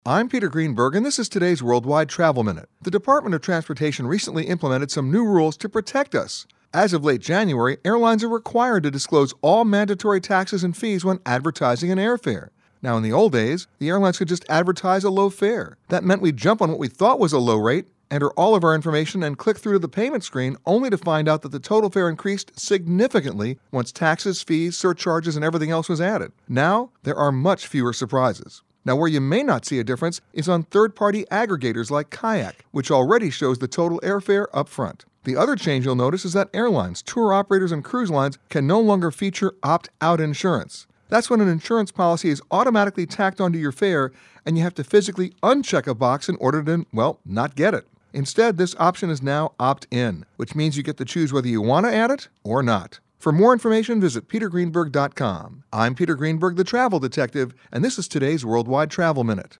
I'm Peter Greenberg, and this is today's Worldwide Travel Minute. The Department of Transportation recently implemented some new rules to protect us. As of late January, airlines are required to disclose all mandatory taxes and fees when advertising an airfare. Now, in the old days, the airlines could just advertise a low fare. That meant we'd jump on what we thought was a low rate, enter all of our information, and click through to the payment screen only to find out that the total fare increased significantly once taxes, fees, surcharges, and everything else was added. Now, there are much fewer surprises. Now, where you may not see a difference is on third-party aggregators like Kayak, which already shows the total airfare up front. The other change you'll notice is that airlines, tour operators, and cruise lines can no longer feature opt-out insurance. That's when an insurance policy is automatically tacked onto your fare and you have to physically uncheck a box in order to, not get it. Instead, this option is now opt-in, which means you get to choose whether you want to add it or not. For more information, visit petergreenberg.com. I'm Peter Greenberg, the Travel Detective, and this is today's Worldwide Travel Minute.